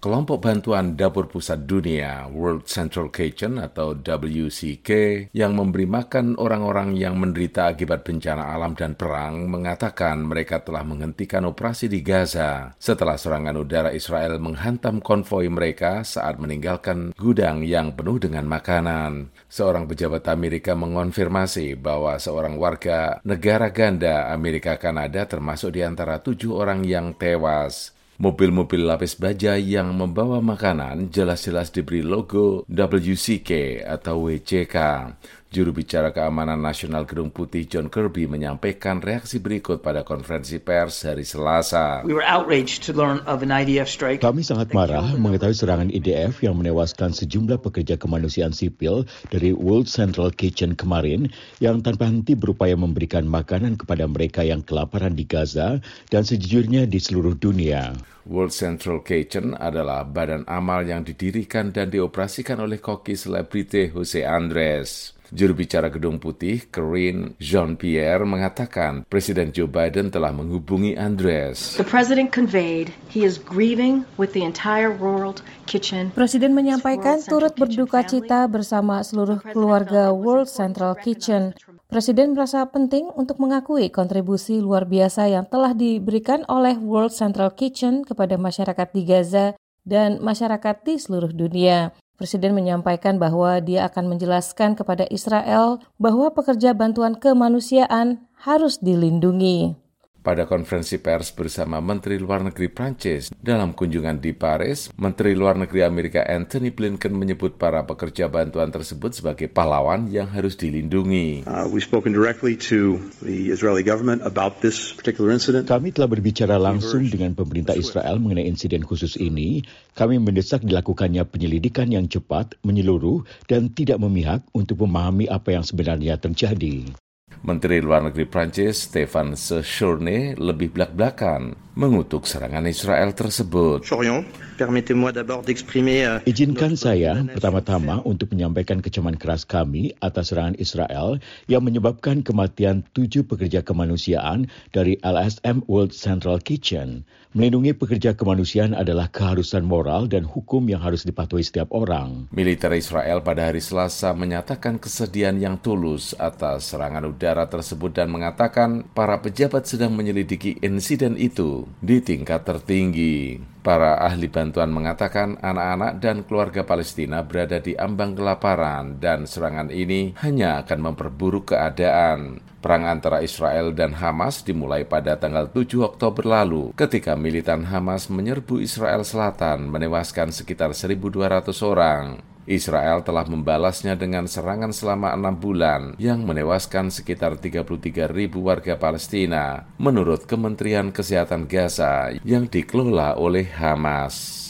Kelompok Bantuan Dapur Pusat Dunia, World Central Kitchen atau WCK, yang memberi makan orang-orang yang menderita akibat bencana alam dan perang, mengatakan mereka telah menghentikan operasi di Gaza setelah serangan udara Israel menghantam konvoi mereka saat meninggalkan gudang yang penuh dengan makanan. Seorang pejabat Amerika mengonfirmasi bahwa seorang warga negara ganda Amerika Kanada termasuk di antara 7 orang yang tewas. Mobil-mobil lapis baja yang membawa makanan jelas-jelas diberi logo WCK atau WCK. Juru bicara Keamanan Nasional Gedung Putih John Kirby menyampaikan reaksi berikut pada konferensi pers hari Selasa. Kami sangat marah mengetahui serangan IDF yang menewaskan sejumlah pekerja kemanusiaan sipil dari World Central Kitchen kemarin yang tanpa henti berupaya memberikan makanan kepada mereka yang kelaparan di Gaza dan sejujurnya di seluruh dunia. World Central Kitchen adalah badan amal yang didirikan dan dioperasikan oleh koki selebriti Jose Andres. Juru bicara Gedung Putih, Karine Jean-Pierre, mengatakan Presiden Joe Biden telah menghubungi Andres. Presiden menyampaikan turut berduka cita bersama seluruh keluarga World Central Kitchen. Presiden merasa penting untuk mengakui kontribusi luar biasa yang telah diberikan oleh World Central Kitchen kepada masyarakat di Gaza dan masyarakat di seluruh dunia. Presiden menyampaikan bahwa dia akan menjelaskan kepada Israel bahwa pekerja bantuan kemanusiaan harus dilindungi. Pada konferensi pers bersama Menteri Luar Negeri Prancis dalam kunjungan di Paris, Menteri Luar Negeri Amerika Antony Blinken menyebut para pekerja bantuan tersebut sebagai pahlawan yang harus dilindungi. Kami telah berbicara langsung dengan pemerintah Israel mengenai insiden khusus ini. Kami mendesak dilakukannya penyelidikan yang cepat, menyeluruh, dan tidak memihak untuk memahami apa yang sebenarnya terjadi. Menteri Luar Negeri Prancis, Stéphane Séjourné, lebih belak-belakan mengutuk serangan Israel tersebut. Izinkan saya pertama-tama untuk menyampaikan kecaman keras kami atas serangan Israel yang menyebabkan kematian 7 pekerja kemanusiaan dari LSM World Central Kitchen. Melindungi pekerja kemanusiaan adalah keharusan moral dan hukum yang harus dipatuhi setiap orang. Militer Israel pada hari Selasa menyatakan kesedihan yang tulus atas serangan udara tersebut dan mengatakan para pejabat sedang menyelidiki insiden itu di tingkat tertinggi. Para ahli bantuan mengatakan anak-anak dan keluarga Palestina berada di ambang kelaparan dan serangan ini hanya akan memperburuk keadaan. Perang antara Israel dan Hamas dimulai pada tanggal 7 Oktober lalu ketika militan Hamas menyerbu Israel Selatan menewaskan sekitar 1.200 orang. Israel telah membalasnya dengan serangan selama 6 bulan yang menewaskan sekitar 33.000 warga Palestina, menurut Kementerian Kesehatan Gaza yang dikelola oleh Hamas.